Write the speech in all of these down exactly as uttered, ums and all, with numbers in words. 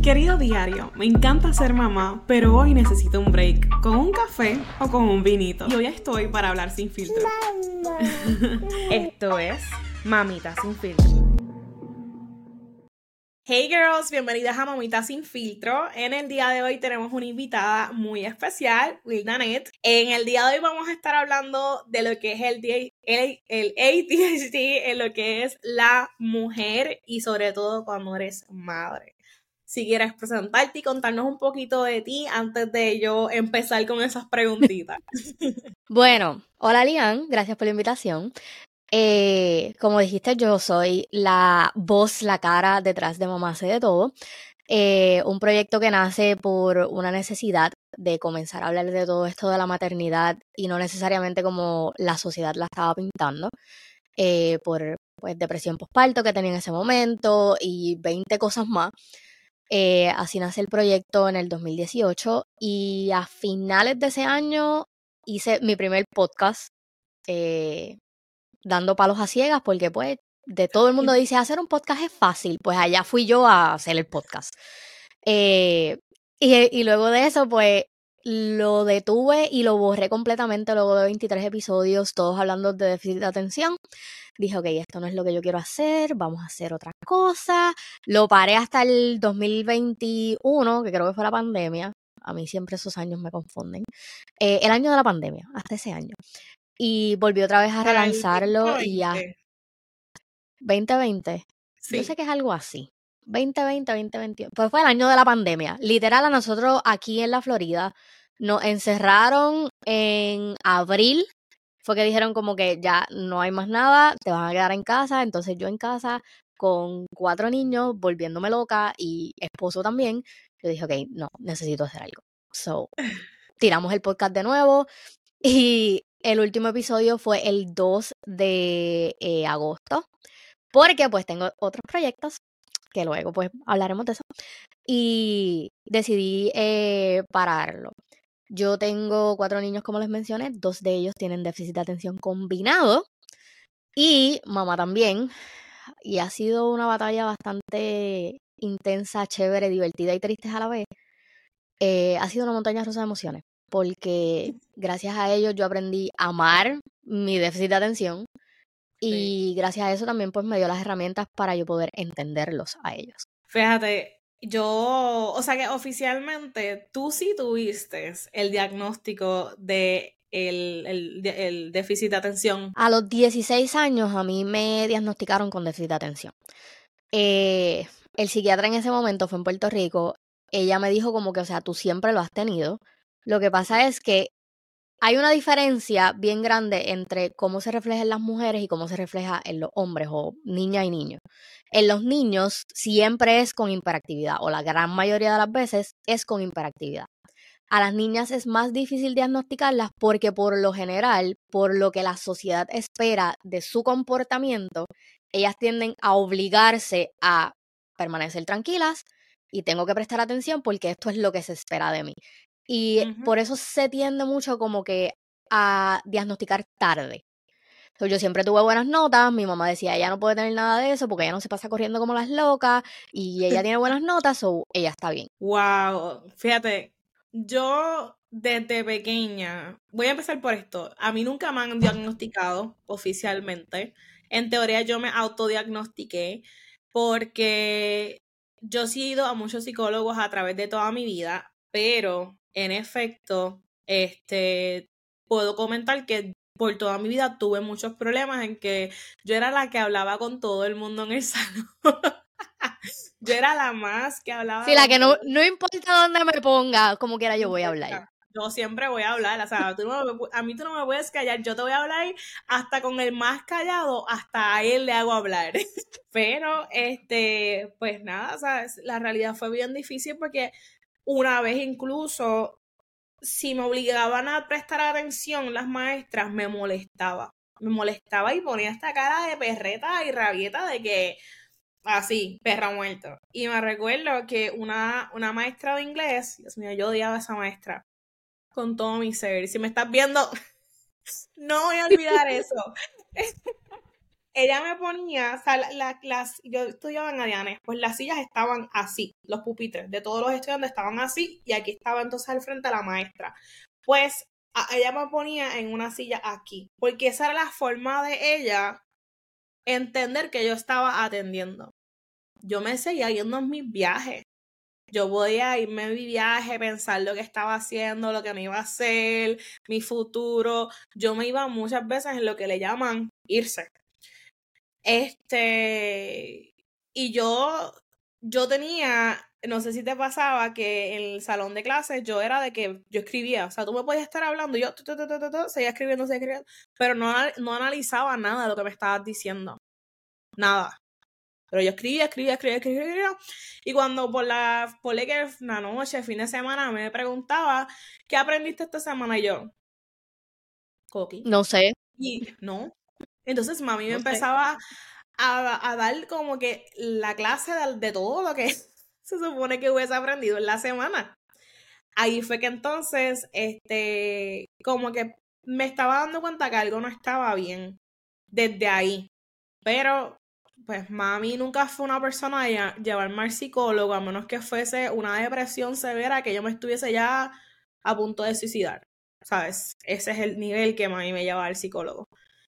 Querido diario, me encanta ser mamá, pero hoy necesito un break, con un café o con un vinito. Y hoy estoy para hablar sin filtro. Esto es Mamita Sin Filtro. Hey girls, bienvenidas a Mamita Sin Filtro. En el día de hoy tenemos una invitada muy especial, Wildanet. En el día de hoy vamos a estar hablando de lo que es el, el, el A D H D, en lo que es la mujer y sobre todo cuando eres madre. Si quieres presentarte y contarnos un poquito de ti antes de yo empezar con esas preguntitas. Bueno, hola Lian, gracias por la invitación. Eh, como dijiste, yo soy la voz, la cara detrás de Mamá Hace de Todo. Eh, un proyecto que nace por una necesidad de comenzar a hablar de todo esto de la maternidad y no necesariamente como la sociedad la estaba pintando, eh, por pues, depresión postparto que tenía en ese momento y veinte cosas más. Eh, así nace el proyecto en el dos mil dieciocho y a finales de ese año hice mi primer podcast, eh, dando palos a ciegas, porque pues de todo el mundo dice hacer un podcast es fácil, pues allá fui yo a hacer el podcast. Eh, y, y luego de eso pues lo detuve y lo borré completamente luego de veintitrés episodios, todos hablando de déficit de atención. Dije, ok, esto no es lo que yo quiero hacer, vamos a hacer otra cosa. Lo paré hasta el dos mil veintiuno, que creo que fue la pandemia. A mí siempre esos años me confunden. Eh, el año de la pandemia, hasta ese año. Y volví otra vez a relanzarlo y ya. veinte veinte. Sí. Yo sé que es algo así. veinte veinte, veinte veintiuno. Pues fue el año de la pandemia. Literal, a nosotros aquí en la Florida nos encerraron en abril. Fue que dijeron como que ya no hay más nada, te vas a quedar en casa. Entonces yo en casa con cuatro niños, volviéndome loca y esposo también. Yo dije, ok, no, necesito hacer algo. So, tiramos el podcast de nuevo y el último episodio fue el dos de eh, agosto. Porque pues tengo otros proyectos que luego pues hablaremos de eso. Y decidí eh, pararlo. Yo tengo cuatro niños, como les mencioné, dos de ellos tienen déficit de atención combinado y mamá también. Y ha sido una batalla bastante intensa, chévere, divertida y triste a la vez. Eh, ha sido una montaña rusa de emociones, porque gracias a ellos yo aprendí a amar mi déficit de atención y sí, gracias a eso también pues me dio las herramientas para yo poder entenderlos a ellos. Fíjate, yo, o sea que oficialmente tú sí tuviste el diagnóstico de el, el, el déficit de atención. A los dieciséis años a mí me diagnosticaron con déficit de atención. Eh, el psiquiatra en ese momento fue en Puerto Rico. Ella me dijo como que, o sea, tú siempre lo has tenido. Lo que pasa es que hay una diferencia bien grande entre cómo se refleja en las mujeres y cómo se refleja en los hombres o niñas y niños. En los niños siempre es con hiperactividad, o la gran mayoría de las veces es con hiperactividad. A las niñas es más difícil diagnosticarlas porque por lo general, por lo que la sociedad espera de su comportamiento, ellas tienden a obligarse a permanecer tranquilas y tengo que prestar atención porque esto es lo que se espera de mí. Y uh-huh. por eso se tiende mucho como que a diagnosticar tarde. Entonces, yo siempre tuve buenas notas, mi mamá decía, ella no puede tener nada de eso porque ella no se pasa corriendo como las locas y ella tiene buenas notas, o ella está bien. Wow, fíjate, yo desde pequeña, voy a empezar por esto, a mí nunca me han diagnosticado oficialmente. En teoría yo me autodiagnostiqué porque yo sí he ido a muchos psicólogos a través de toda mi vida, pero en efecto, este, puedo comentar que por toda mi vida tuve muchos problemas en que yo era la que hablaba con todo el mundo en el salón. Yo era la más que hablaba. Sí, la que no, no importa dónde me ponga, como quiera yo voy a hablar. Yo siempre voy a hablar, o sea, tú no me, a mí tú no me puedes callar, yo te voy a hablar hasta con el más callado, hasta a él le hago hablar. Pero, este, pues nada, o sea, la realidad fue bien difícil porque una vez incluso, si me obligaban a prestar atención las maestras, me molestaba. Me molestaba y ponía esta cara de perreta y rabieta de que así, perra muerto. Y me recuerdo que una, una maestra de inglés, Dios mío, yo odiaba a esa maestra con todo mi ser. Si me estás viendo, no voy a olvidar eso. ella me ponía, o sea, la, la, las, yo estudiaba en Adianes, pues las sillas estaban así, los pupitres de todos los estudiantes estaban así, y aquí estaba entonces al frente la maestra. Pues a, ella me ponía en una silla aquí, porque esa era la forma de ella entender que yo estaba atendiendo. Yo me seguía yendo en mis viajes. Yo podía irme en mi viaje, pensar lo que estaba haciendo, lo que me iba a hacer, mi futuro. Yo me iba muchas veces en lo que le llaman irse. Este, y yo, yo tenía, no sé si te pasaba que en el salón de clases yo era de que yo escribía, o sea, tú me podías estar hablando y yo tu, tu, tu, tu, tu, seguía escribiendo, seguía escribiendo, pero no, no analizaba nada de lo que me estabas diciendo, nada. Pero yo escribía, escribía, escribía, escribía, escribía. Y cuando por la, por que la noche, fin de semana, me preguntaba, ¿qué aprendiste esta semana? Y yo, Coqui. No sé. Y no. Entonces mami me No sé. empezaba a, a dar como que la clase de, de todo lo que se supone que hubiese aprendido en la semana. Ahí fue que entonces, este, como que me estaba dando cuenta que algo no estaba bien desde ahí. Pero, pues, mami nunca fue una persona a llevarme al psicólogo, a menos que fuese una depresión severa, que yo me estuviese ya a punto de suicidar, ¿sabes? Ese es el nivel que mami me llevaba al psicólogo.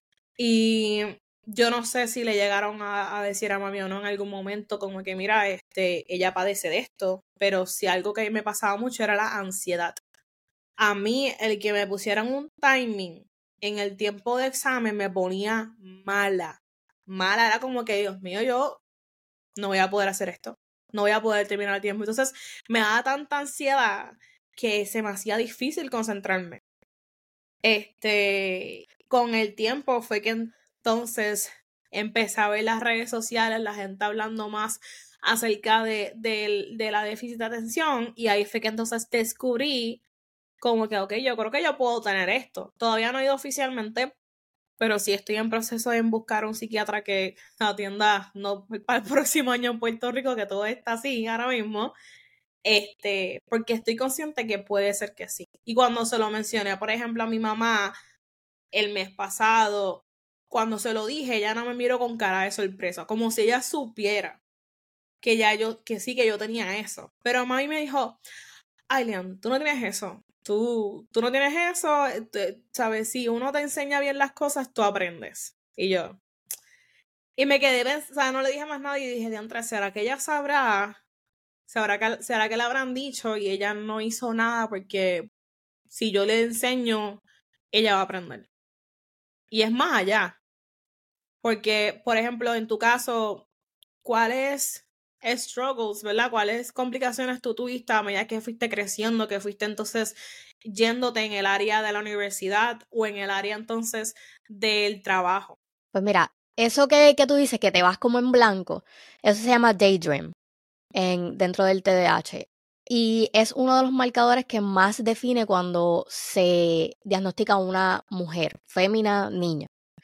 Y yo no sé si le llegaron a, a decir a mami o no en algún momento como que, mira, este, ella padece de esto, pero si algo que me pasaba mucho era la ansiedad. A mí, el que me pusieran un timing en el tiempo de examen me ponía mala. Mala, era como que, Dios mío, yo no voy a poder hacer esto. No voy a poder terminar el tiempo. Entonces, me daba tanta ansiedad que se me hacía difícil concentrarme. Este, con el tiempo fue que entonces empecé a ver las redes sociales, la gente hablando más acerca de, de, de la déficit de atención, y ahí fue que entonces descubrí como que, ok, yo creo que yo puedo tener esto. Todavía no he ido oficialmente, pero sí estoy en proceso de buscar un psiquiatra que atienda, no para el próximo año en Puerto Rico, que todo está así ahora mismo, este, porque estoy consciente que puede ser que sí. Y cuando se lo mencioné, por ejemplo, a mi mamá el mes pasado, cuando se lo dije, ella no me miró con cara de sorpresa, como si ella supiera que ya yo, que sí, que yo tenía eso. Pero mami me dijo, ay, Leon, tú no tienes eso. Tú, tú no tienes eso, te, ¿sabes? Si uno te enseña bien las cosas, tú aprendes. Y yo. Y me quedé, o sea, no le dije más nada y dije, diantre, ¿será que ella sabrá? ¿Será que, ¿Será que le habrán dicho y ella no hizo nada? Porque si yo le enseño, ella va a aprender. Y es más allá. Porque, por ejemplo, en tu caso, ¿cuáles struggles, verdad? ¿Cuáles complicaciones tú tuviste a medida que fuiste creciendo, que fuiste entonces yéndote en el área de la universidad o en el área entonces del trabajo? Pues mira, eso que, que tú dices que te vas como en blanco, eso se llama daydream en, dentro del T D A H. Y es uno de los marcadores que más define cuando se diagnostica una mujer, fémina, niña.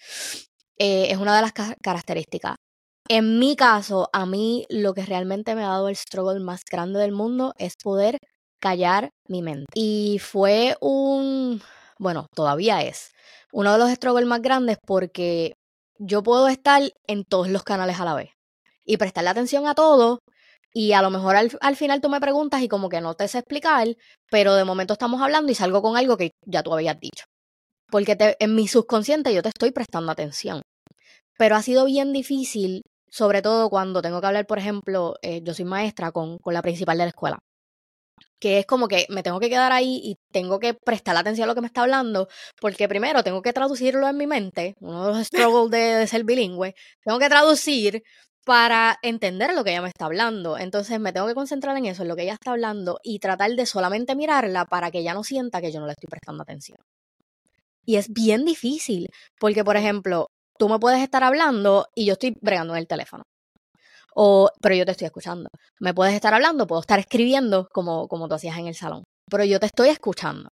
Eh, es una de las ca- características. En mi caso, a mí lo que realmente me ha dado el struggle más grande del mundo es poder callar mi mente. Y fue un, bueno, todavía es uno de los struggles más grandes porque yo puedo estar en todos los canales a la vez y prestarle atención a todo. Y a lo mejor al, al final tú me preguntas y como que no te sé explicar, pero de momento estamos hablando y salgo con algo que ya tú habías dicho. Porque te, en mi subconsciente yo te estoy prestando atención. Pero ha sido bien difícil, sobre todo cuando tengo que hablar, por ejemplo, eh, yo soy maestra con, con la principal de la escuela. Que es como que me tengo que quedar ahí y tengo que prestar atención a lo que me está hablando, porque primero tengo que traducirlo en mi mente, uno de los struggles de, de ser bilingüe, tengo que traducir para entender lo que ella me está hablando. Entonces me tengo que concentrar en eso, en lo que ella está hablando, y tratar de solamente mirarla para que ella no sienta que yo no le estoy prestando atención. Y es bien difícil, porque por ejemplo, tú me puedes estar hablando y yo estoy bregando en el teléfono. O, pero yo te estoy escuchando. Me puedes estar hablando, puedo estar escribiendo como, como tú hacías en el salón. Pero yo te estoy escuchando.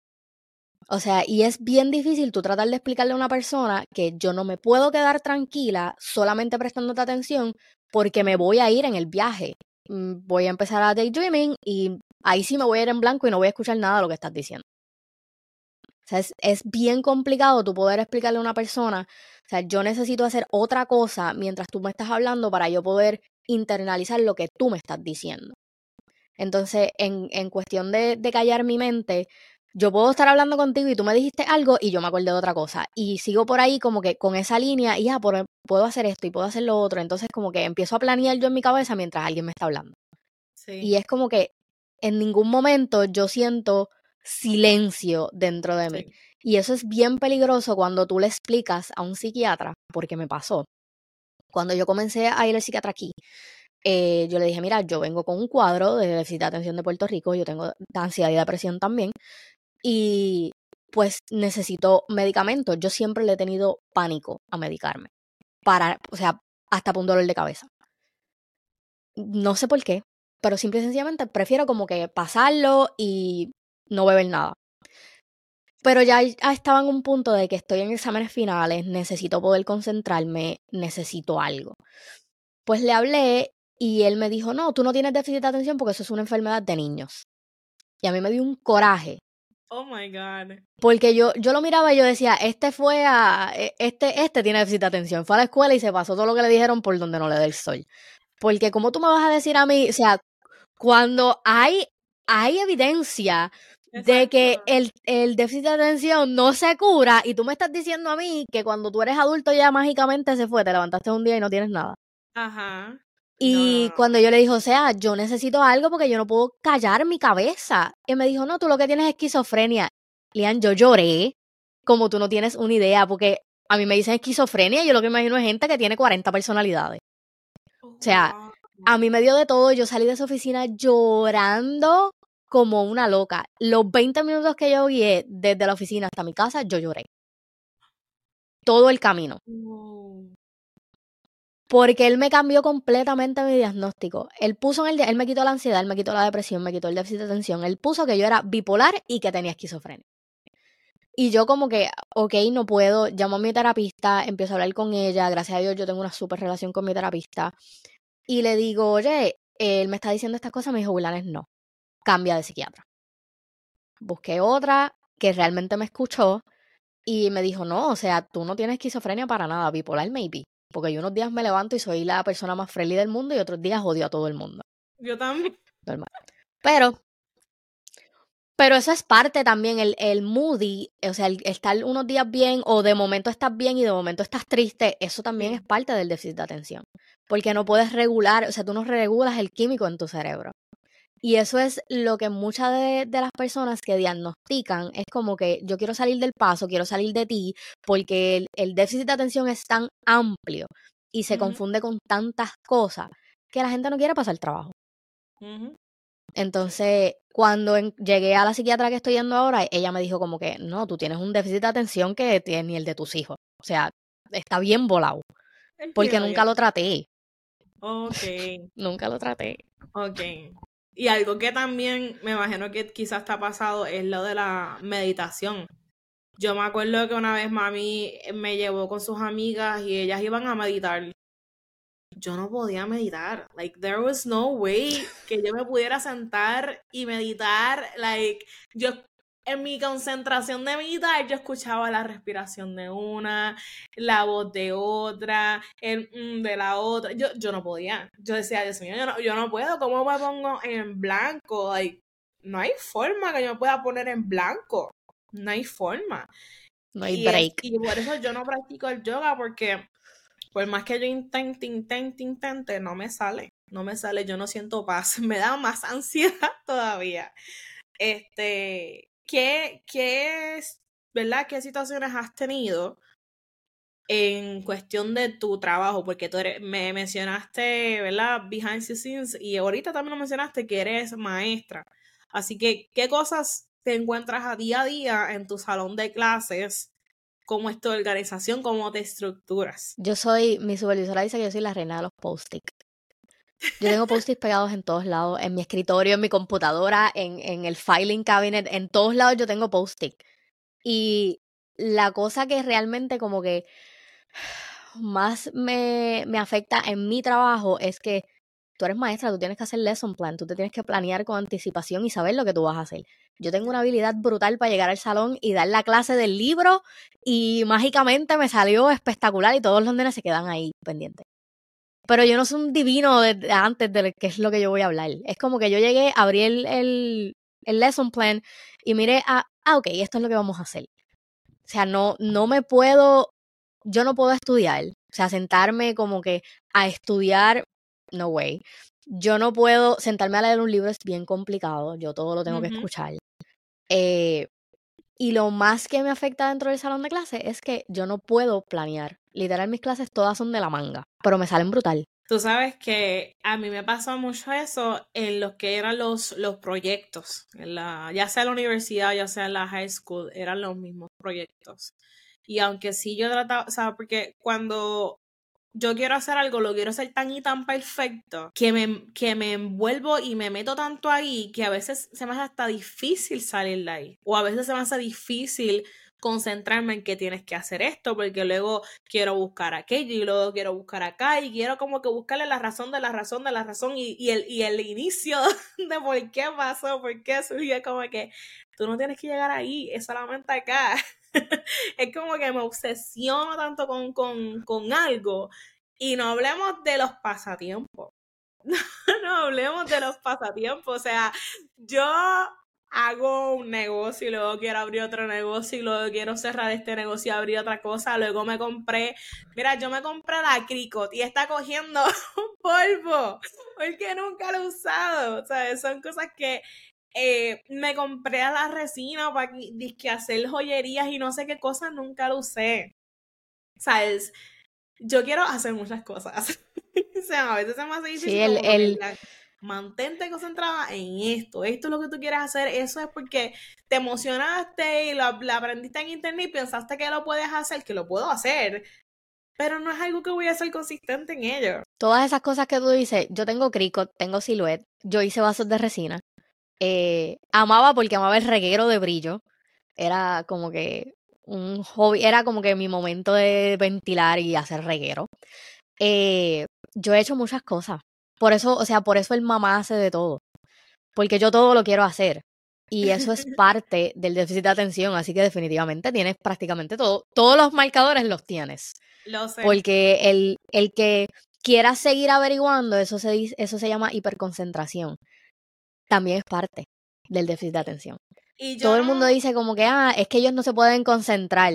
O sea, y es bien difícil tú tratar de explicarle a una persona que yo no me puedo quedar tranquila solamente prestándote atención porque me voy a ir en el viaje. Voy a empezar a daydreaming y ahí sí me voy a ir en blanco y no voy a escuchar nada de lo que estás diciendo. O sea, es, es bien complicado tú poder explicarle a una persona, o sea, yo necesito hacer otra cosa mientras tú me estás hablando para yo poder internalizar lo que tú me estás diciendo. Entonces, en, en cuestión de, de callar mi mente, yo puedo estar hablando contigo y tú me dijiste algo y yo me acuerdo de otra cosa. Y sigo por ahí como que con esa línea y ya, por- puedo hacer esto y puedo hacer lo otro. Entonces, como que empiezo a planear yo en mi cabeza mientras alguien me está hablando. Sí. Y es como que en ningún momento yo siento silencio dentro de mí. Sí. Y eso es bien peligroso cuando tú le explicas a un psiquiatra, porque me pasó. Cuando yo comencé a ir al psiquiatra aquí, eh, yo le dije, mira, yo vengo con un cuadro de déficit de atención de Puerto Rico, yo tengo ansiedad y depresión también, y pues necesito medicamentos. Yo siempre le he tenido pánico a medicarme, para, o sea, hasta por un dolor de cabeza. No sé por qué, pero simple y sencillamente prefiero como que pasarlo y no beber nada. Pero ya estaba en un punto de que estoy en exámenes finales, necesito poder concentrarme, necesito algo. Pues le hablé y él me dijo, no, tú no tienes déficit de atención porque eso es una enfermedad de niños. Y a mí me dio un coraje. Oh my God. Porque yo, yo lo miraba y yo decía, este fue a, este, este tiene déficit de atención, fue a la escuela y se pasó todo lo que le dijeron por donde no le dé el sol. Porque como tú me vas a decir a mí, o sea, cuando hay, hay evidencia de Exacto. que el, el déficit de atención no se cura y tú me estás diciendo a mí que cuando tú eres adulto ya mágicamente se fue, te levantaste un día y no tienes nada. Ajá. No, no, Y no. cuando yo le dije, o sea, yo necesito algo porque yo no puedo callar mi cabeza. Y me dijo, no, tú lo que tienes es esquizofrenia. Lian, yo lloré como tú no tienes una idea, porque a mí me dicen esquizofrenia y yo lo que imagino es gente que tiene cuarenta personalidades. Oh, O sea, wow. a mí me dio de todo, yo salí de esa oficina llorando como una loca. Los veinte minutos que yo guié desde la oficina hasta mi casa, yo lloré. Todo el camino. Wow. Porque él me cambió completamente mi diagnóstico. Él puso en el, él me quitó la ansiedad, él me quitó la depresión, me quitó el déficit de atención. Él puso que yo era bipolar y que tenía esquizofrenia. Y yo como que, ok, no puedo, llamo a mi terapista, empiezo a hablar con ella, gracias a Dios yo tengo una súper relación con mi terapista. Y le digo, oye, él me está diciendo estas cosas, me dijo, Willanes, no, cambia de psiquiatra. Busqué otra que realmente me escuchó y me dijo, no, o sea, tú no tienes esquizofrenia para nada, bipolar maybe. Porque yo unos días me levanto y soy la persona más friendly del mundo y otros días odio a todo el mundo. Yo también. Normal. Pero, pero eso es parte también, el, el moody, o sea, el estar unos días bien o de momento estás bien y de momento estás triste, eso también Sí. es parte del déficit de atención. Porque no puedes regular, o sea, tú no regulas el químico en tu cerebro. Y eso es lo que muchas de, de las personas que diagnostican es como que yo quiero salir del paso, quiero salir de ti, porque el, el déficit de atención es tan amplio y se Ujú, confunde con tantas cosas que la gente no quiere pasar trabajo. ujú. Entonces, cuando en- llegué a la psiquiatra que estoy yendo ahora, ella me dijo como que, no, tú tienes un déficit de atención que tiene ni el de tus hijos. O sea, está bien volado, porque Hell nunca yeah. lo traté, Ok, nunca lo traté. ok. Y algo que también me imagino que quizás está pasado es lo de la meditación. Yo me acuerdo que una vez mami me llevó con sus amigas y ellas iban a meditar. Yo no podía meditar. Like, there was no way que yo me pudiera sentar y meditar. Like, yo en mi concentración de meditar, yo escuchaba la respiración de una, la voz de otra, el mm de la otra. Yo, yo no podía. Yo decía, Dios mío, yo no, yo no puedo. ¿Cómo me pongo en blanco? Like, no hay forma que yo me pueda poner en blanco. No hay forma. No hay Y, es, break. y por eso yo no practico el yoga porque por más que yo intente, intente, intente, no me sale. No me sale, yo no siento paz. Me da más ansiedad todavía. Este, ¿qué, qué es, verdad? ¿Qué situaciones has tenido en cuestión de tu trabajo? Porque tú eres, me mencionaste, ¿verdad? Behind the scenes y ahorita también lo mencionaste que eres maestra. Así que, ¿qué cosas te encuentras a día a día en tu salón de clases? ¿Cómo es tu organización? ¿Cómo te estructuras? Yo soy, mi supervisora dice que yo soy la reina de los post-it. Yo tengo post-its pegados en todos lados, en mi escritorio, en mi computadora, en, en el filing cabinet, en todos lados yo tengo post-it. Y la cosa que realmente como que más me, me afecta en mi trabajo es que tú eres maestra, tú tienes que hacer lesson plan, tú te tienes que planear con anticipación y saber lo que tú vas a hacer. Yo tengo una habilidad brutal para llegar al salón y dar la clase del libro y mágicamente me salió espectacular y todos los nenes se quedan ahí pendientes. Pero yo no soy un divino de antes de qué es lo que yo voy a hablar. Es como que yo llegué, abrí el, el, el lesson plan y miré, a, ah, ok, esto es lo que vamos a hacer. O sea, no, no me puedo, yo no puedo estudiar. O sea, sentarme como que a estudiar, no way. Yo no puedo, sentarme a leer un libro es bien complicado. Yo todo lo tengo uh-huh. que escuchar. Eh, y lo más que me afecta dentro del salón de clase es que yo no puedo planear. Literal, mis clases todas son de la manga, pero me salen brutal. Tú sabes que a mí me pasó mucho eso en lo que eran los, los proyectos, en la, ya sea en la universidad, ya sea en la high school, eran los mismos proyectos. Y aunque sí yo trataba, o sea, porque cuando yo quiero hacer algo, lo quiero hacer tan y tan perfecto, que me, que me envuelvo y me meto tanto ahí, que a veces se me hace hasta difícil salir de ahí. O a veces se me hace difícil concentrarme en que tienes que hacer esto, porque luego quiero buscar aquello y luego quiero buscar acá y quiero como que buscarle la razón de la razón de la razón y, y, el, y el inicio de por qué pasó, por qué surgió, como que tú no tienes que llegar ahí, es solamente acá. Es como que me obsesiono tanto con, con, con algo y no hablemos de los pasatiempos. No hablemos de los pasatiempos, o sea, yo hago un negocio y luego quiero abrir otro negocio y luego quiero cerrar este negocio y abrir otra cosa, luego me compré, mira, yo me compré la Cricut y está cogiendo polvo porque nunca lo he usado, o sea, son cosas que eh, me compré a la resina para que hacer joyerías y no sé qué cosas, nunca lo usé, ¿sabes? Yo quiero hacer muchas cosas, o sea, a veces se me hace difícil sí, el, como el... la... mantente concentrada en esto, esto es lo que tú quieres hacer, eso es porque te emocionaste y lo, lo aprendiste en internet y pensaste que lo puedes hacer, que lo puedo hacer, pero no es algo que voy a ser consistente en ello. Todas esas cosas que tú dices, yo tengo Cricut, tengo Silhouette, yo hice vasos de resina, eh, amaba porque amaba el reguero de brillo, era como que un hobby, era como que mi momento de ventilar y hacer reguero. Eh, yo he hecho muchas cosas. Por eso, o sea, por eso el mamá hace de todo. Porque yo todo lo quiero hacer. Y eso es parte del déficit de atención. Así que definitivamente tienes prácticamente todo. Todos los marcadores los tienes. Lo sé. Porque el, el que quiera seguir averiguando, eso se, dice, eso se llama hiperconcentración. También es parte del déficit de atención. Y yo todo no... el mundo dice como que, ah, es que ellos no se pueden concentrar.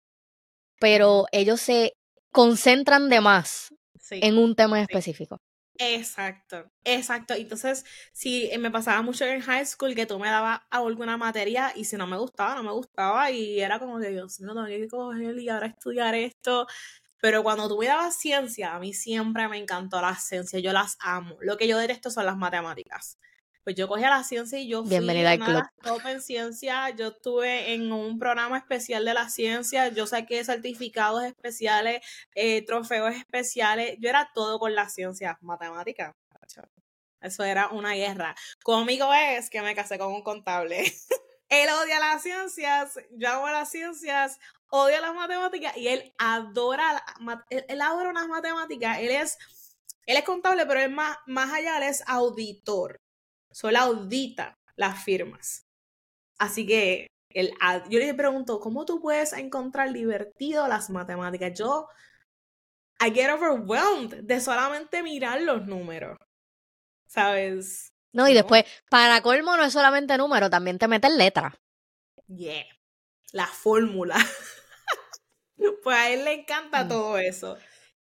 Pero ellos se concentran de más sí, en un tema sí. específico. Exacto, exacto. Entonces, si me pasaba mucho en high school que tú me dabas alguna materia y si no me gustaba, no me gustaba y era como que Dios mío, tengo que coger y ahora estudiar esto. Pero cuando tú me dabas ciencia, a mí siempre me encantó la ciencia, yo las amo. Lo que yo detesto son las matemáticas. Pues yo cogí a la ciencia y yo fui Bienvenida al una club. de las top en ciencia. Yo estuve en un programa especial de la ciencia. Yo saqué certificados especiales, eh, trofeos especiales. Yo era todo con la ciencia, matemática. Eso era una guerra. Conmigo es que me casé con un contable. Él odia las ciencias, yo amo las ciencias, odia las matemáticas y él adora, él, él adora unas matemáticas. Él es, él es contable, pero él más, más allá, él es auditor. Solo audita las firmas. Así que el, yo le pregunto, ¿cómo tú puedes encontrar divertido las matemáticas? Yo, I get overwhelmed de solamente mirar los números, ¿sabes? No, y no. Después, para colmo no es solamente número, también te meten letra. Yeah, la fórmula. Pues a él le encanta mm. todo eso.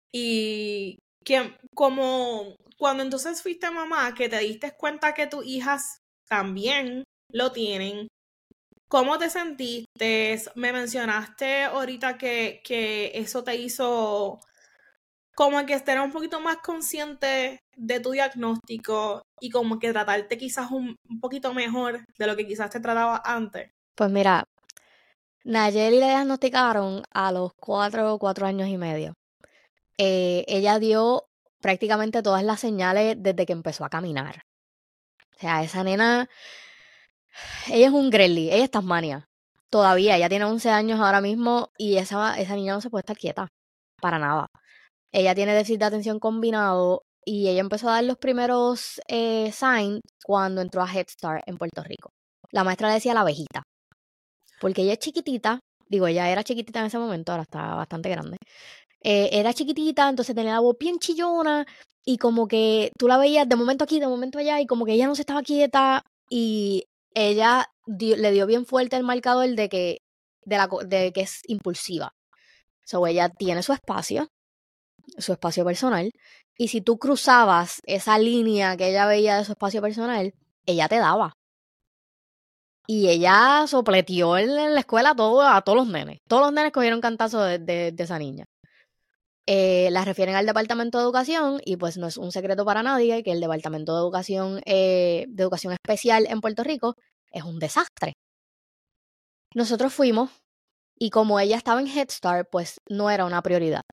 Y que como cuando entonces fuiste mamá, que te diste cuenta que tus hijas también lo tienen, ¿cómo te sentiste? Me mencionaste ahorita que, que eso te hizo como que estar un poquito más consciente de tu diagnóstico y como que tratarte quizás un, un poquito mejor de lo que quizás te trataba antes. Pues mira, Nayeli le diagnosticaron a los cuatro, cuatro años y medio. Eh, ella dio prácticamente todas las señales desde que empezó a caminar. O sea, esa nena, ella es un gremlin, ella es Tasmania. Todavía, ella tiene once años ahora mismo y esa, esa niña no se puede estar quieta, para nada. Ella tiene déficit de atención combinado y ella empezó a dar los primeros eh, signs cuando entró a Head Start en Puerto Rico. La maestra le decía la abejita, porque ella es chiquitita, digo, ella era chiquitita en ese momento, ahora está bastante grande. Eh, era chiquitita, entonces tenía la voz bien chillona y como que tú la veías de momento aquí, de momento allá y como que ella no se estaba quieta y ella dio- le dio bien fuerte el marcador de que, de, la, co- de que es impulsiva. So, ella tiene su espacio, su espacio personal, y si tú cruzabas esa línea que ella veía de su espacio personal, ella te daba. Y ella sopleteó en, en la escuela a, todo, a todos los nenes. Todos los nenes cogieron cantazo de, de, de esa niña. Eh, la refieren al Departamento de Educación y pues no es un secreto para nadie que el Departamento de Educación, eh, de Educación Especial en Puerto Rico es un desastre. Nosotros fuimos y como ella estaba en Head Start, pues no era una prioridad.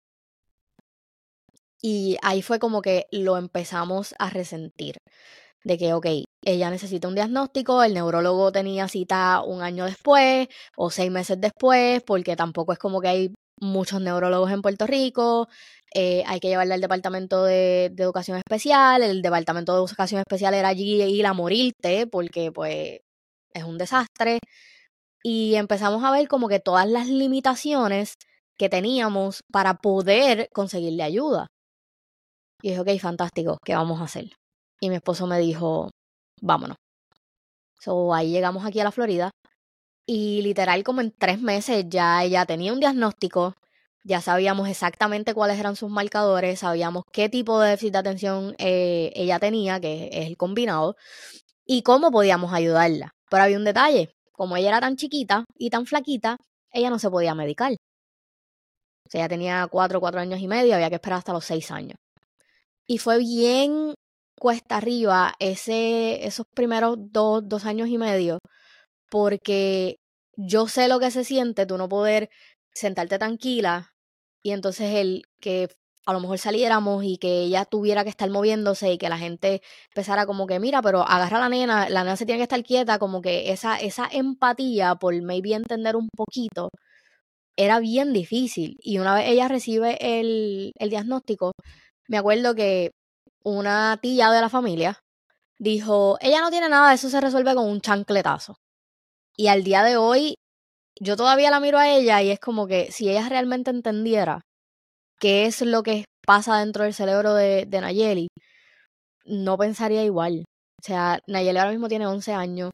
Y ahí fue como que lo empezamos a resentir. De que, ok, ella necesita un diagnóstico, el neurólogo tenía cita un año después o seis meses después, porque tampoco es como que hay muchos neurólogos en Puerto Rico, eh, hay que llevarla al departamento de, de educación especial, el departamento de educación especial era allí ir a morirte, porque pues es un desastre, y empezamos a ver como que todas las limitaciones que teníamos para poder conseguirle ayuda. Y dije, ok, fantástico, ¿qué vamos a hacer? Y mi esposo me dijo, vámonos. So, ahí llegamos aquí a la Florida y literal como en tres meses ya ella tenía un diagnóstico, ya sabíamos exactamente cuáles eran sus marcadores, sabíamos qué tipo de déficit de atención eh, ella tenía, que es el combinado, y cómo podíamos ayudarla. Pero había un detalle, como ella era tan chiquita y tan flaquita, ella no se podía medicar. O sea, ella tenía cuatro, cuatro años y medio, había que esperar hasta los seis años. Y fue bien cuesta arriba ese, esos primeros dos, dos años y medio, porque yo sé lo que se siente tú no poder sentarte tranquila y entonces el que a lo mejor saliéramos y que ella tuviera que estar moviéndose y que la gente empezara como que, mira, pero agarra a la nena, la nena se tiene que estar quieta, como que esa, esa empatía por maybe entender un poquito era bien difícil. Y una vez ella recibe el, el diagnóstico, me acuerdo que una tía de la familia dijo, ella no tiene nada, eso se resuelve con un chancletazo. Y al día de hoy, yo todavía la miro a ella y es como que si ella realmente entendiera qué es lo que pasa dentro del cerebro de, de Nayeli, no pensaría igual. O sea, Nayeli ahora mismo tiene once años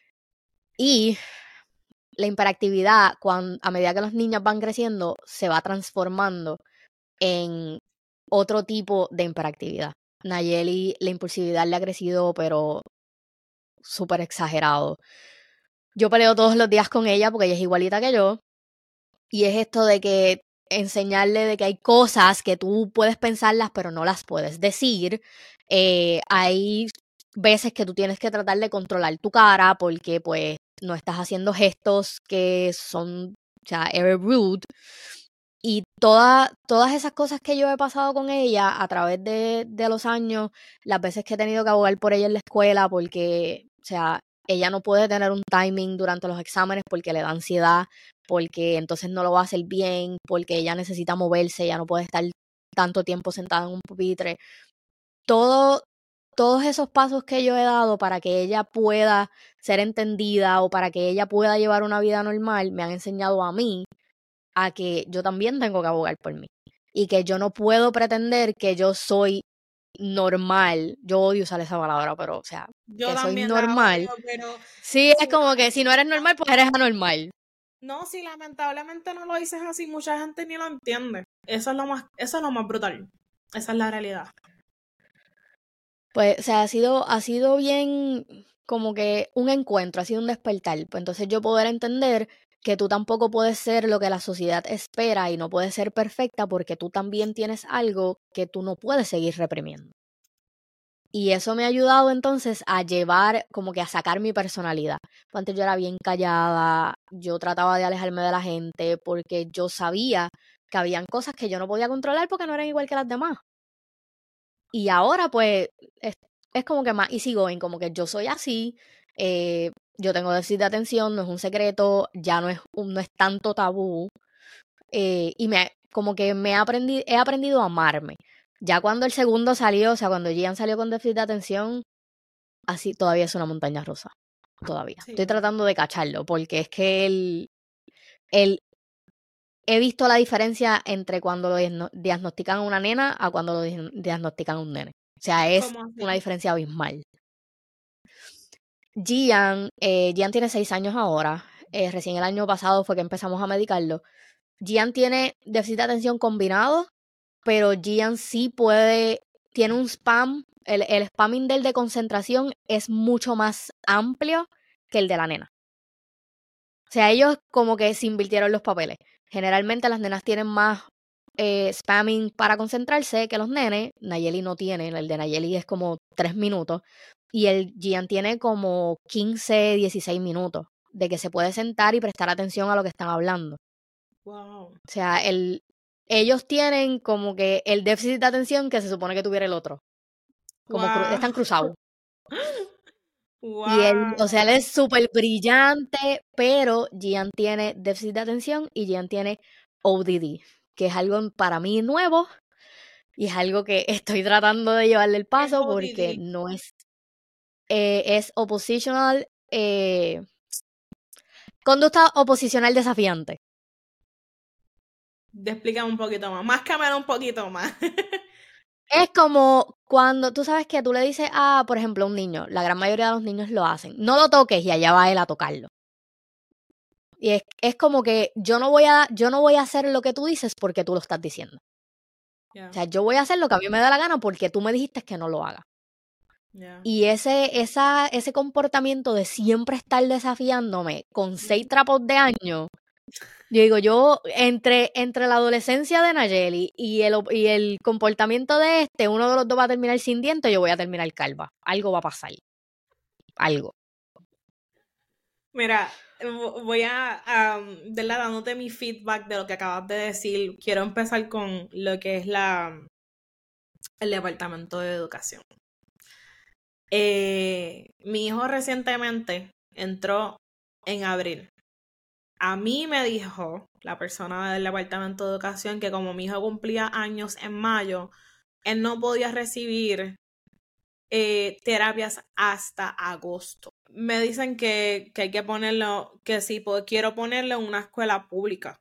y la hiperactividad, cuando, a medida que los niños van creciendo, se va transformando en otro tipo de hiperactividad. Nayeli, la impulsividad le ha crecido, pero súper exagerado. Yo peleo todos los días con ella porque ella es igualita que yo. Y es esto de que enseñarle de que hay cosas que tú puedes pensarlas, pero no las puedes decir. Eh, hay veces que tú tienes que tratar de controlar tu cara porque pues no estás haciendo gestos que son, o sea, ever rude. Y toda, todas esas cosas que yo he pasado con ella a través de, de los años, las veces que he tenido que abogar por ella en la escuela, porque, o sea, ella no puede tener un timing durante los exámenes porque le da ansiedad, porque entonces no lo va a hacer bien, porque ella necesita moverse, ella no puede estar tanto tiempo sentada en un pupitre. Todo, todos esos pasos que yo he dado para que ella pueda ser entendida o para que ella pueda llevar una vida normal, me han enseñado a mí a que yo también tengo que abogar por mí y que yo no puedo pretender que yo soy normal. Yo odio usar esa palabra, pero o sea, Yo que soy también la normal. odio, pero Sí, es sí, como que si no eres normal, pues eres anormal. no, si lamentablemente no lo dices así, mucha gente ni lo entiende. Eso es lo más, eso es lo más brutal. Esa es la realidad. Pues, o sea, ha sido, ha sido bien como que un encuentro, ha sido un despertar. Pues entonces yo poder entender que tú tampoco puedes ser lo que la sociedad espera y no puedes ser perfecta porque tú también tienes algo que tú no puedes seguir reprimiendo. Y eso me ha ayudado entonces a llevar, como que a sacar mi personalidad. Antes yo era bien callada, yo trataba de alejarme de la gente porque yo sabía que habían cosas que yo no podía controlar porque no eran igual que las demás. Y ahora pues es, es como que más easy going, como que yo soy así, eh, yo tengo déficit de atención, no es un secreto, ya no es, un- no es tanto tabú. eh, y me, como que me he aprendido, he aprendido a amarme. Ya cuando el segundo salió, o sea, cuando Gian salió con déficit de atención, así todavía es una montaña rusa. todavía. Sí. Estoy tratando de cacharlo porque es que el, el, he visto la diferencia entre cuando lo diagno- diagnostican a una nena a cuando lo di- diagnostican a un nene. O sea, es ¿Cómo así? una diferencia abismal. Gian, eh, Gian tiene seis años ahora. Eh, recién el año pasado fue que empezamos a medicarlo. Gian tiene déficit de atención combinado, pero Gian sí puede, tiene un spam, el, el spamming del de concentración es mucho más amplio que el de la nena. O sea, ellos como que se invirtieron los papeles. Generalmente las nenas tienen más eh, spamming para concentrarse que los nenes. Nayeli no tiene, el de Nayeli es como tres minutos. Y el Gian tiene como quince, dieciséis minutos de que se puede sentar y prestar atención a lo que están hablando. Wow. O sea, el, ellos tienen como que el déficit de atención que se supone que tuviera el otro. Como cru- Wow. están cruzados. Wow. Y él, o sea, él es súper brillante, pero Gian tiene déficit de atención y Gian tiene O D D, que es algo para mí nuevo y es algo que estoy tratando de llevarle el ¿Qué es paso porque O D D? no es, eh, es oppositional, eh, conducta oposicional desafiante. Explícame un poquito más. Máscamelo un poquito más. Es como cuando tú sabes que tú le dices a, por ejemplo, a un niño, la gran mayoría de los niños lo hacen, no lo toques y allá va él a tocarlo. Y es, es como que yo no voy a, yo no voy a hacer lo que tú dices porque tú lo estás diciendo. Yeah, O sea, yo voy a hacer lo que a mí me da la gana porque tú me dijiste que no lo haga. yeah. Y ese, esa, ese comportamiento de siempre estar desafiándome con seis trapos de año, yo digo, yo entre, entre la adolescencia de Nayeli y el, y el comportamiento de este, uno de los dos va a terminar sin dientes, yo voy a terminar calva. Algo va a pasar. Algo. Mira, vo- voy a, um, de la dándote mi feedback de lo que acabas de decir. Quiero empezar con lo que es la, el departamento de educación. Eh, mi hijo recientemente entró en abril. A mí me dijo la persona del departamento de educación que como mi hijo cumplía años en mayo, él no podía recibir eh, terapias hasta agosto. Me dicen que, que hay que ponerlo, que si puedo, quiero ponerlo en una escuela pública.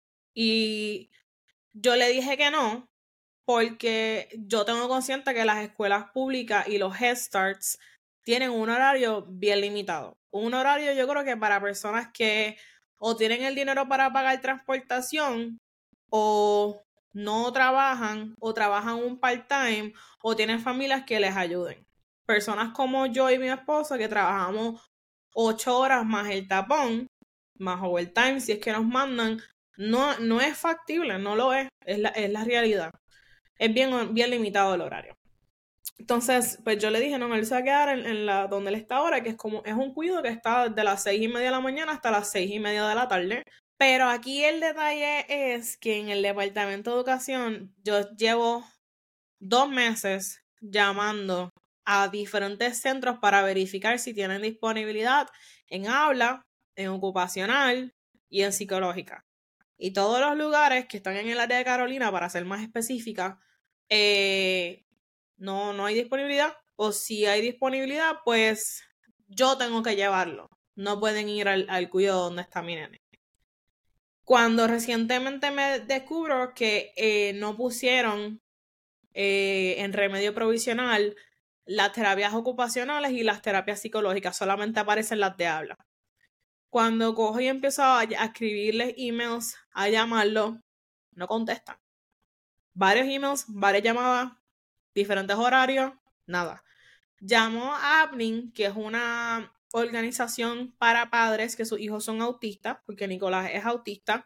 Y yo le dije que no, porque yo tengo consciente que las escuelas públicas y los Head Starts tienen un horario bien limitado. Un horario yo creo que para personas que o tienen el dinero para pagar transportación o no trabajan o trabajan un part-time o tienen familias que les ayuden. Personas como yo y mi esposo que trabajamos ocho horas más el tapón, más overtime, si es que nos mandan, no, no es factible, no lo es, es la, es la realidad. Es bien, bien limitado el horario. Entonces, pues yo le dije, no, él se va a quedar en, en la donde él está ahora, que es como, es un cuido que está desde las seis y media de la mañana hasta las seis y media de la tarde. Pero aquí el detalle es que en el departamento de educación yo llevo dos meses llamando a diferentes centros para verificar si tienen disponibilidad en aula, en ocupacional y en psicológica. Y todos los lugares que están en el área de Carolina, para ser más específica, eh, no, no hay disponibilidad. O si hay disponibilidad, pues yo tengo que llevarlo. No pueden ir al, al cuidado donde está mi nene. Cuando recientemente me descubro que eh, no pusieron eh, en remedio provisional las terapias ocupacionales y las terapias psicológicas, solamente aparecen las de habla. Cuando cojo y empiezo a, a escribirles emails, a llamarlo, no contestan. Varios emails, varias llamadas, diferentes horarios, nada. Llamo a Apnin, que es una organización para padres que sus hijos son autistas, porque Nicolás es autista.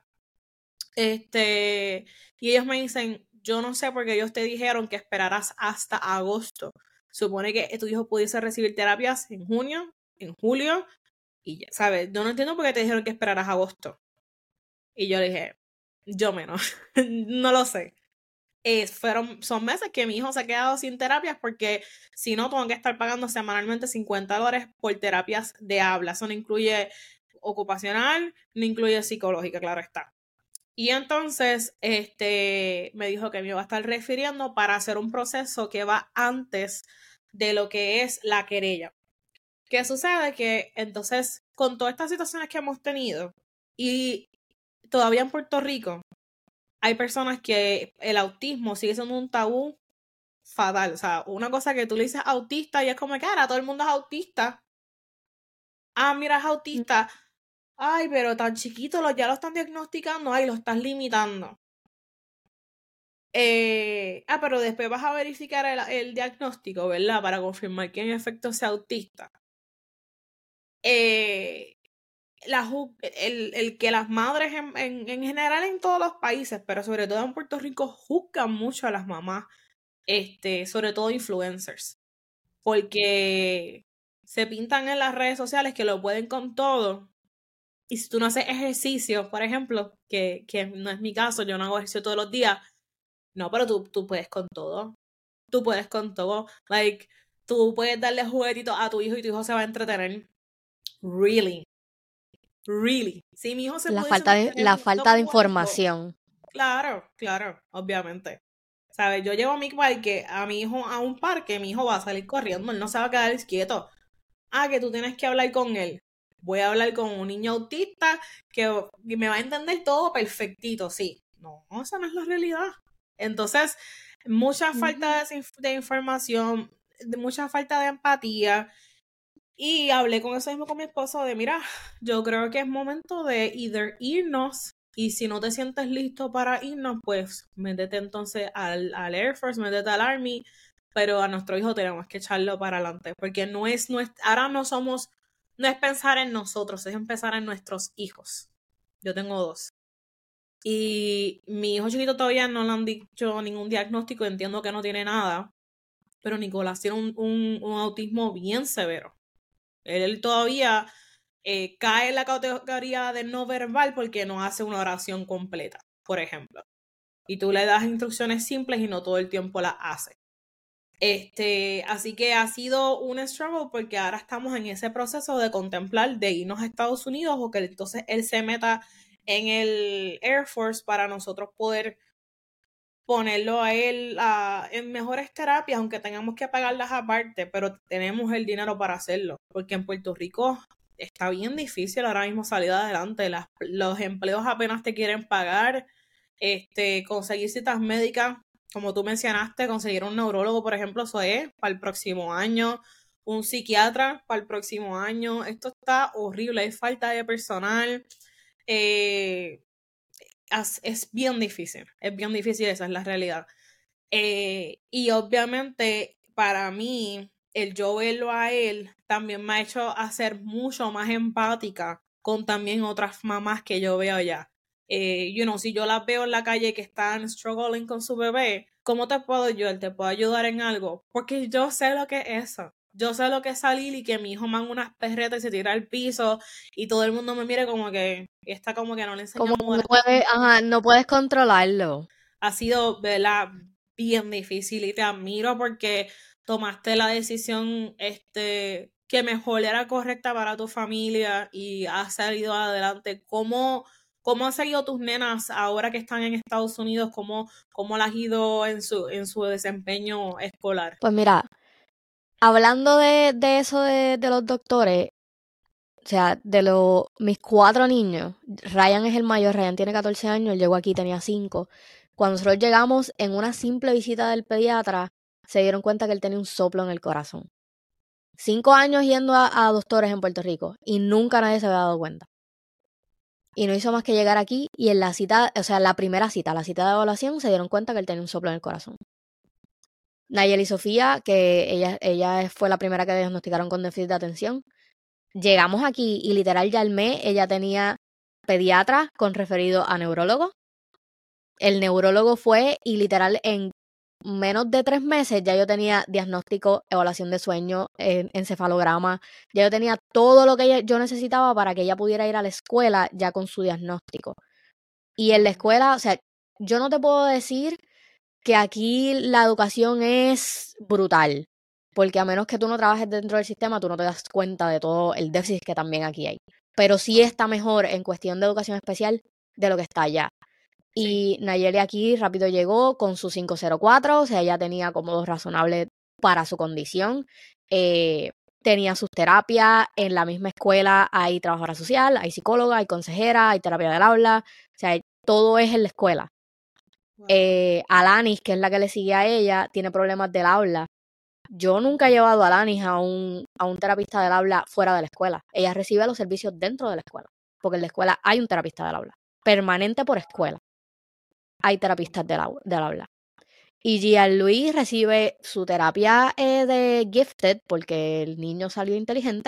Este, y ellos me dicen, yo no sé por qué ellos te dijeron que esperaras hasta agosto. Supone que tu hijo pudiese recibir terapias en junio, en julio, y ya, ¿sabes? Yo no entiendo por qué te dijeron que esperaras agosto. Y yo le dije, yo menos, no lo sé. Eh, fueron, son meses que mi hijo se ha quedado sin terapias porque si no, tengo que estar pagando semanalmente cincuenta dólares por terapias de habla. Eso no incluye ocupacional, no incluye psicológica, claro está. Y entonces, este, me dijo que me iba a estar refiriendo para hacer un proceso que va antes de lo que es la querella. ¿Qué sucede? Que entonces, con todas estas situaciones que hemos tenido, y todavía en Puerto Rico, hay personas que el autismo sigue siendo un tabú fatal. O sea, una cosa que tú le dices autista y es como que ahora todo el mundo es autista. Ah, mira, es autista. Ay, pero tan chiquito, lo, ya lo están diagnosticando, ay, lo estás limitando. Eh, ah, pero después vas a verificar el, el diagnóstico, ¿verdad? Para confirmar que en efecto sea autista. Eh, la, el, el que las madres en, en, en general en todos los países, pero sobre todo en Puerto Rico, juzgan mucho a las mamás, este, sobre todo influencers, porque se pintan en las redes sociales que lo pueden con todo. Y si tú no haces ejercicio, por ejemplo, que, que no es mi caso, yo no hago ejercicio todos los días, no, pero tú, tú puedes con todo. Tú puedes con todo. Like, tú puedes darle juguetitos a tu hijo y tu hijo se va a entretener. Really. Really. Si mi hijo se La pudiese falta de, entretener la falta de jugando, información. Claro, claro, obviamente. ¿Sabes? Yo llevo a mi parque, a mi hijo a un parque, mi hijo va a salir corriendo, él no se va a quedar quieto. Ah, que tú tienes que hablar con él. Voy a hablar con un niño autista que me va a entender todo perfectito, sí. No, esa no es la realidad. Entonces, mucha falta de, de información, de mucha falta de empatía. Y hablé con eso mismo con mi esposo de, mira, yo creo que es momento de either irnos, y si no te sientes listo para irnos, pues métete entonces al, al Air Force, métete al Army, pero a nuestro hijo tenemos que echarlo para adelante, porque no es, no es, ahora no somos, no es pensar en nosotros, es pensar en nuestros hijos. Yo tengo dos. Y mi hijo chiquito todavía no le han dicho ningún diagnóstico, entiendo que no tiene nada, pero Nicolás tiene un, un, un autismo bien severo. Él todavía eh, cae en la categoría de no verbal porque no hace una oración completa, por ejemplo. Y tú le das instrucciones simples y no todo el tiempo las hace. Este, así que ha sido un struggle porque ahora estamos en ese proceso de contemplar de irnos a Estados Unidos o que entonces él se meta en el Air Force para nosotros poder ponerlo a él a, en mejores terapias, aunque tengamos que pagarlas aparte, pero tenemos el dinero para hacerlo, porque en Puerto Rico está bien difícil ahora mismo salir adelante, Las, los empleos apenas te quieren pagar, este, conseguir citas médicas, como tú mencionaste, conseguir un neurólogo, por ejemplo, eso es para el próximo año, un psiquiatra para el próximo año, esto está horrible, hay falta de personal, eh, es bien difícil, es bien difícil, esa es la realidad. Eh, y obviamente para mí, el yo verlo a él también me ha hecho hacer mucho más empática con también otras mamás que yo veo allá. Eh, you know, si yo las veo en la calle que están struggling con su bebé, ¿cómo te puedo ayudar? ¿Te puedo ayudar en algo? Porque yo sé lo que es eso. Yo sé lo que es salir y que mi hijo manga unas perretas y se tira al piso y todo el mundo me mire como que está como que no le enseñamos. Como no, puede, ajá, no puedes controlarlo. Ha sido, ¿verdad?, bien difícil y te admiro porque tomaste la decisión este, que mejor era correcta para tu familia y has salido adelante. ¿Cómo, cómo han seguido tus nenas ahora que están en Estados Unidos? ¿Cómo, cómo las has ido en su, en su desempeño escolar? Pues mira, hablando de, de eso de, de los doctores, o sea, de los mis cuatro niños, Ryan es el mayor, Ryan tiene catorce años, él llegó aquí, tenía cinco. Cuando nosotros llegamos, en una simple visita del pediatra, se dieron cuenta que él tenía un soplo en el corazón. Cinco años yendo a, a doctores en Puerto Rico y nunca nadie se había dado cuenta. Y no hizo más que llegar aquí y en la cita, o sea, la primera cita, la cita de evaluación, se dieron cuenta que él tenía un soplo en el corazón. Nayeli y Sofía, que ella, ella fue la primera que diagnosticaron con déficit de atención, llegamos aquí y literal ya al mes ella tenía pediatra con referido a neurólogo. El neurólogo fue y literal en menos de tres meses ya yo tenía diagnóstico, evaluación de sueño, eh, encefalograma, ya yo tenía todo lo que ella, yo necesitaba para que ella pudiera ir a la escuela ya con su diagnóstico. Y en la escuela, o sea, yo no te puedo decir que aquí la educación es brutal, porque a menos que tú no trabajes dentro del sistema, tú no te das cuenta de todo el déficit que también aquí hay. Pero sí está mejor en cuestión de educación especial de lo que está allá. Y sí. Nayeli aquí rápido llegó con su cinco cero cuatro, o sea, ella tenía cómodos razonables para su condición. Eh, tenía sus terapias, en la misma escuela hay trabajadora social, hay psicóloga, hay consejera, hay terapia del aula, o sea, todo es en la escuela. Wow. Eh, Alanis, que es la que le sigue a ella, tiene problemas del habla. Yo nunca he llevado a Alanis a un, a un terapista del habla fuera de la escuela. Ella recibe los servicios dentro de la escuela, porque en la escuela hay un terapista del habla, permanente por escuela. Hay terapistas del, au- del habla. Y Gianluis recibe su terapia eh, de Gifted, porque el niño salió inteligente.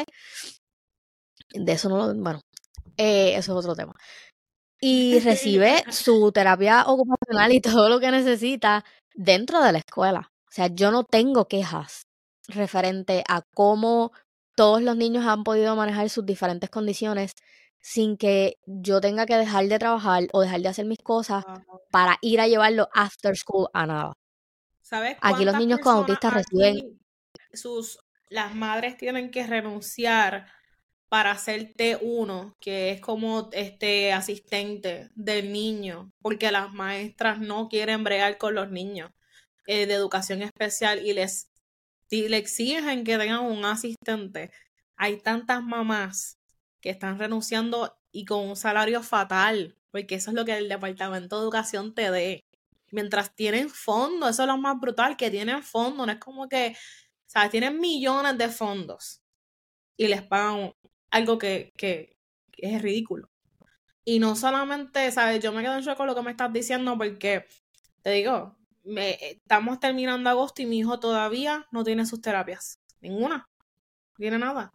De eso no lo... Bueno, eh, eso es otro tema. Y recibe su terapia ocupacional y todo lo que necesita dentro de la escuela. O sea, yo no tengo quejas referente a cómo todos los niños han podido manejar sus diferentes condiciones sin que yo tenga que dejar de trabajar o dejar de hacer mis cosas Wow. para ir a llevarlo after school a nada. ¿Sabes Aquí los cuántas niños con personas autistas reciben... aquí, sus, las madres tienen que renunciar para hacer T uno, que es como este asistente del niño, porque las maestras no quieren bregar con los niños eh, de educación especial y les si le exigen que tengan un asistente? Hay tantas mamás que están renunciando y con un salario fatal, porque eso es lo que el Departamento de Educación te dé. Mientras tienen fondos, eso es lo más brutal, que tienen fondos, no es como que, ¿sabes? Tienen millones de fondos y les pagan algo que, que, que es ridículo. Y no solamente, ¿sabes? Yo me quedo en shock con lo que me estás diciendo porque, te digo, me, estamos terminando agosto y mi hijo todavía no tiene sus terapias. Ninguna. No tiene nada.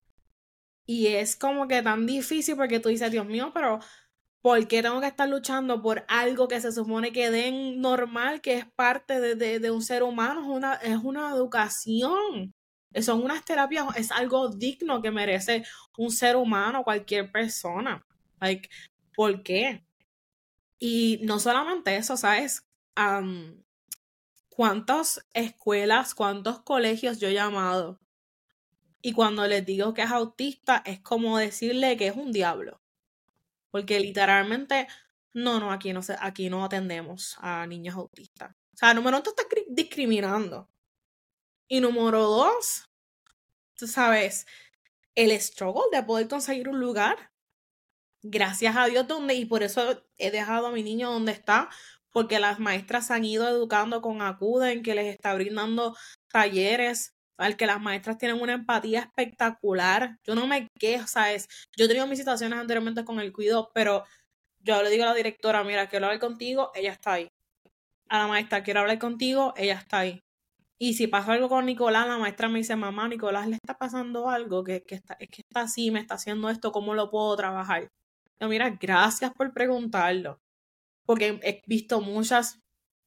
Y es como que tan difícil porque tú dices, Dios mío, pero ¿por qué tengo que estar luchando por algo que se supone que den normal, que es parte de, de, de un ser humano? Es una, es una educación. Son unas terapias, es algo digno que merece un ser humano, cualquier persona. Like, ¿por qué? Y no solamente eso, ¿sabes? Um, ¿Cuántas escuelas, cuántos colegios yo he llamado? Y cuando les digo que es autista, es como decirle que es un diablo. Porque literalmente, no, no, aquí no, se, aquí no atendemos a niños autistas. O sea, número uno, te estás discriminando. Y número dos, tú sabes, el struggle de poder conseguir un lugar. Gracias a Dios, donde, y por eso he dejado a mi niño donde está, porque las maestras se han ido educando con Acuden, que les está brindando talleres, al que las maestras tienen una empatía espectacular. Yo no me quejo, ¿sabes? Yo he tenido mis situaciones anteriormente con el cuidado, pero yo le digo a la directora, mira, quiero hablar contigo, ella está ahí. A la maestra, quiero hablar contigo, ella está ahí. Y si pasa algo con Nicolás, la maestra me dice, mamá, Nicolás le está pasando algo, que, que está, es que está así, me está haciendo esto, ¿cómo lo puedo trabajar? Yo, mira, gracias por preguntarlo, porque he visto muchas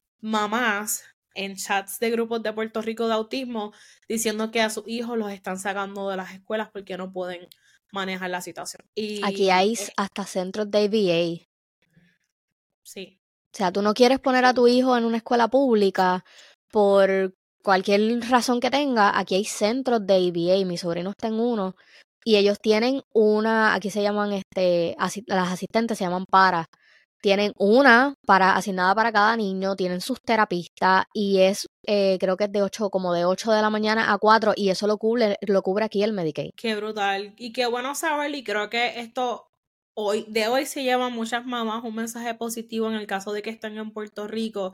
mamás en chats de grupos de Puerto Rico de autismo diciendo que a sus hijos los están sacando de las escuelas porque no pueden manejar la situación. Y Aquí hay eh, hasta centros de A B A. sí. O sea, tú no quieres poner a tu hijo en una escuela pública por cualquier razón que tenga. Aquí hay centros de A B A. Mi sobrino está en uno. Y ellos tienen una, aquí se llaman, este, asi- las asistentes se llaman para. Tienen una para, asignada para cada niño, tienen sus terapistas y es, eh, creo que es de ocho, como de ocho de la mañana a cuatro y eso lo cubre, lo cubre aquí el Medicaid. Qué brutal. Y qué bueno saberlo. Y creo que esto hoy, de hoy se llevan muchas mamás un mensaje positivo en el caso de que estén en Puerto Rico.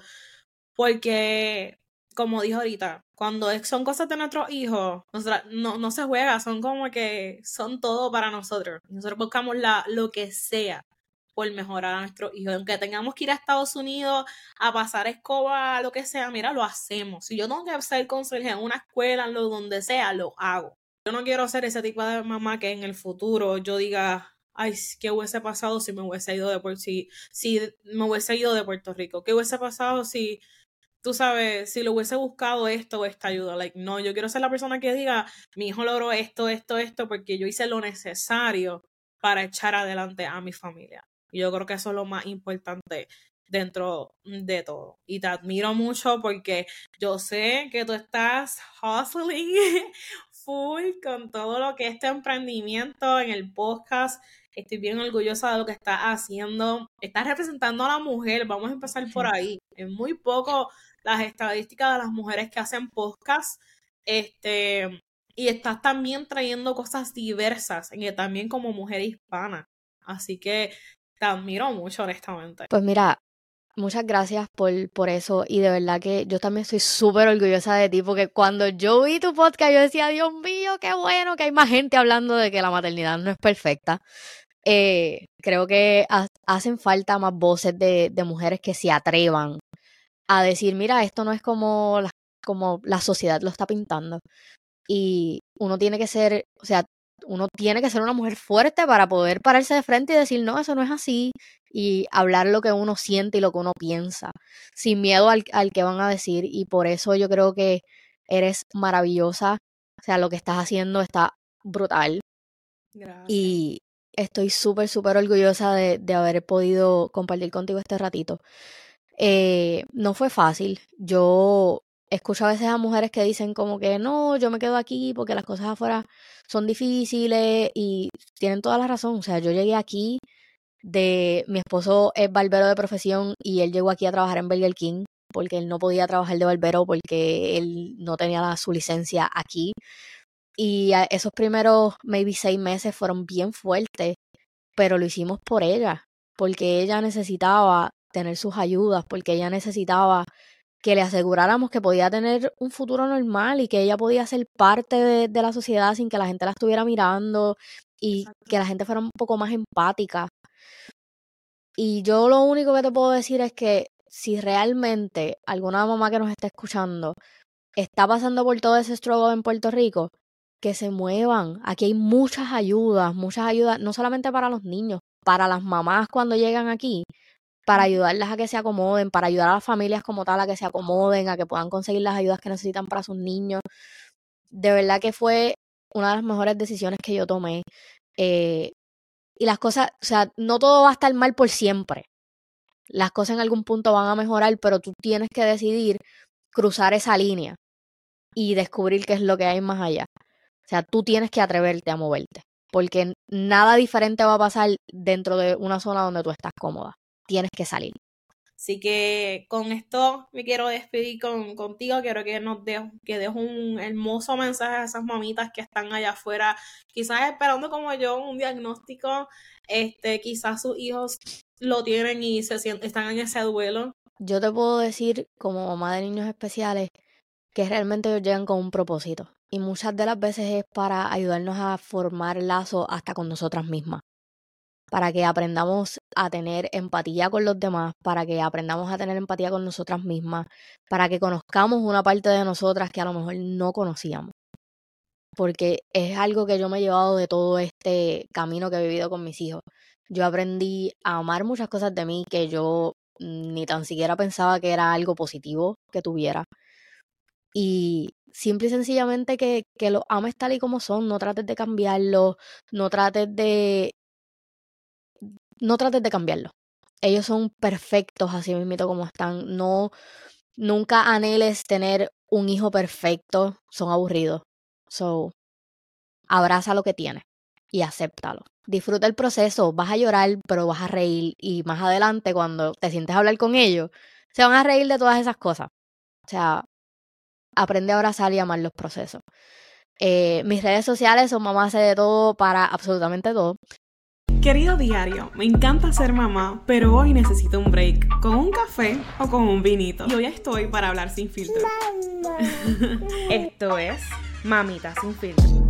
Porque, como dijo ahorita, cuando es- son cosas de nuestros hijos, nosotras- no, no se juega, son como que son todo para nosotros. Nosotros buscamos la, lo que sea por mejorar a nuestros hijos. Aunque tengamos que ir a Estados Unidos a pasar escoba, lo que sea, mira, lo hacemos. Si yo tengo que ser conserje en una escuela, en lo donde sea, lo hago. Yo no quiero ser ese tipo de mamá que en el futuro yo diga, ay, ¿qué hubiese pasado si me hubiese ido de Puerto si, si me hubiese ido de Puerto Rico? ¿Qué hubiese pasado si, tú sabes, si lo hubiese buscado esto o esta ayuda? Like, no, yo quiero ser la persona que diga, mi hijo logró esto, esto, esto, porque yo hice lo necesario para echar adelante a mi familia. Y yo creo que eso es lo más importante dentro de todo. Y te admiro mucho porque yo sé que tú estás hustling full con todo lo que es este emprendimiento en el podcast. Estoy bien orgullosa de lo que estás haciendo. Estás representando a la mujer. Vamos a empezar por ahí. Es muy poco las estadísticas de las mujeres que hacen podcast. Este, y estás también trayendo cosas diversas, en que también como mujer hispana. Así que te admiro mucho, honestamente. Pues mira, muchas gracias por, por eso, y de verdad que yo también estoy súper orgullosa de ti, porque cuando yo vi tu podcast yo decía, Dios mío, qué bueno que hay más gente hablando de que la maternidad no es perfecta. Eh, creo que ha- hacen falta más voces de, de mujeres que se atrevan a decir, mira, esto no es como la, como la sociedad lo está pintando. Y uno tiene que ser, o sea, uno tiene que ser una mujer fuerte para poder pararse de frente y decir, no, eso no es así, y hablar lo que uno siente y lo que uno piensa, sin miedo al, al que van a decir. Y por eso yo creo que eres maravillosa, o sea, lo que estás haciendo está brutal. Gracias. Y estoy súper, súper orgullosa de, de haber podido compartir contigo este ratito. Eh, no fue fácil. Yo escucho a veces a mujeres que dicen como que no, yo me quedo aquí porque las cosas afuera son difíciles, y tienen toda la razón. O sea, yo llegué aquí de... Mi esposo es barbero de profesión y él llegó aquí a trabajar en Burger King porque él no podía trabajar de barbero porque él no tenía la- su licencia aquí. Y a- esos primeros, maybe seis meses fueron bien fuertes, pero lo hicimos por ella, porque ella necesitaba tener sus ayudas, porque ella necesitaba que le aseguráramos que podía tener un futuro normal y que ella podía ser parte de, de la sociedad sin que la gente la estuviera mirando, y Exacto. que la gente fuera un poco más empática. Y yo lo único que te puedo decir es que si realmente alguna mamá que nos está escuchando está pasando por todo ese struggle en Puerto Rico, que se muevan. Aquí hay muchas ayudas, muchas ayudas, no solamente para los niños, para las mamás cuando llegan aquí, para ayudarlas a que se acomoden, para ayudar a las familias como tal a que se acomoden, a que puedan conseguir las ayudas que necesitan para sus niños. De verdad que fue una de las mejores decisiones que yo tomé. Eh, y las cosas, o sea, no todo va a estar mal por siempre. Las cosas en algún punto van a mejorar, pero tú tienes que decidir cruzar esa línea y descubrir qué es lo que hay más allá. O sea, tú tienes que atreverte a moverte, porque nada diferente va a pasar dentro de una zona donde tú estás cómoda. Tienes que salir. Así que con esto me quiero despedir con, contigo. Quiero que nos dejes que dejes un hermoso mensaje a esas mamitas que están allá afuera, quizás esperando como yo un diagnóstico. Este, quizás sus hijos lo tienen y se sienten, están en ese duelo. Yo te puedo decir, como mamá de niños especiales, que realmente ellos llegan con un propósito. Y muchas de las veces es para ayudarnos a formar lazos hasta con nosotras mismas. Para que aprendamos a tener empatía con los demás, para que aprendamos a tener empatía con nosotras mismas, para que conozcamos una parte de nosotras que a lo mejor no conocíamos. Porque es algo que yo me he llevado de todo este camino que he vivido con mis hijos. Yo aprendí a amar muchas cosas de mí que yo ni tan siquiera pensaba que era algo positivo que tuviera. Y simple y sencillamente que, que los ames tal y como son, no trates de cambiarlos, no trates de, no trates de cambiarlos. Ellos son perfectos así mismo como están. No, nunca anheles tener un hijo perfecto, son aburridos. So, abraza lo que tienes y acéptalo. Disfruta el proceso, vas a llorar, pero vas a reír, y más adelante cuando te sientes a hablar con ellos, se van a reír de todas esas cosas. O sea, aprende a abrazar y amar los procesos. Eh, mis redes sociales son mamá hace de todo para absolutamente todo. Querido diario, me encanta ser mamá, pero hoy necesito un break, con un café o con un vinito. Y hoy estoy para hablar sin filtro. Esto es Mamita Sin Filtro.